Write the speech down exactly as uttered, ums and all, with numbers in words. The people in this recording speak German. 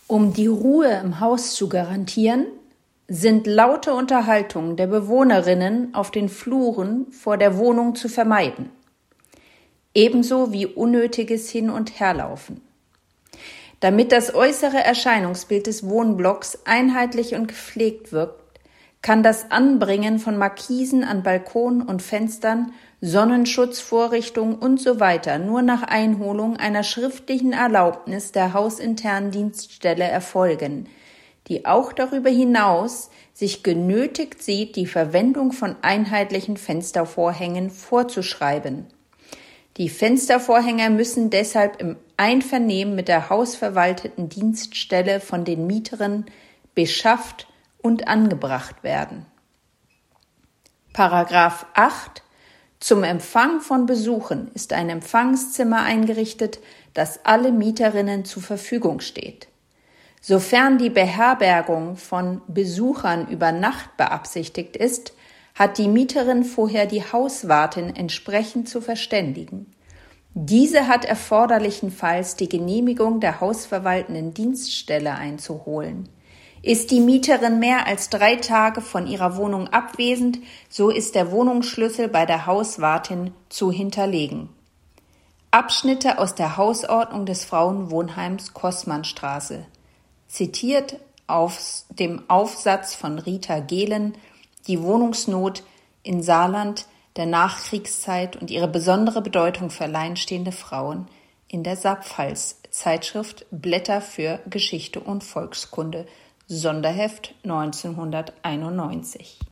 Um die Ruhe im Haus zu garantieren, sind laute Unterhaltungen der Bewohnerinnen auf den Fluren vor der Wohnung zu vermeiden, ebenso wie unnötiges Hin- und Herlaufen. Damit das äußere Erscheinungsbild des Wohnblocks einheitlich und gepflegt wirkt, kann das Anbringen von Markisen an Balkonen und Fenstern, Sonnenschutzvorrichtungen usw. nur nach Einholung einer schriftlichen Erlaubnis der hausinternen Dienststelle erfolgen, die auch darüber hinaus sich genötigt sieht, die Verwendung von einheitlichen Fenstervorhängen vorzuschreiben. Die Fenstervorhänge müssen deshalb im Einvernehmen mit der hausverwalteten Dienststelle von den Mieterinnen beschafft und angebracht werden. Paragraph acht. Zum Empfang von Besuchen ist ein Empfangszimmer eingerichtet, das alle Mieterinnen zur Verfügung steht. Sofern die Beherbergung von Besuchern über Nacht beabsichtigt ist, hat die Mieterin vorher die Hauswartin entsprechend zu verständigen. Diese hat erforderlichenfalls die Genehmigung der hausverwaltenden Dienststelle einzuholen. Ist die Mieterin mehr als drei Tage von ihrer Wohnung abwesend, so ist der Wohnungsschlüssel bei der Hauswartin zu hinterlegen. Abschnitte aus der Hausordnung des Frauenwohnheims Kossmannstraße. Zitiert aus dem Aufsatz von Rita Gehlen, die Wohnungsnot in Saarland der Nachkriegszeit und ihre besondere Bedeutung für alleinstehende Frauen in der Saarpfalz, Zeitschrift Blätter für Geschichte und Volkskunde, Sonderheft neunzehnhunderteinundneunzig.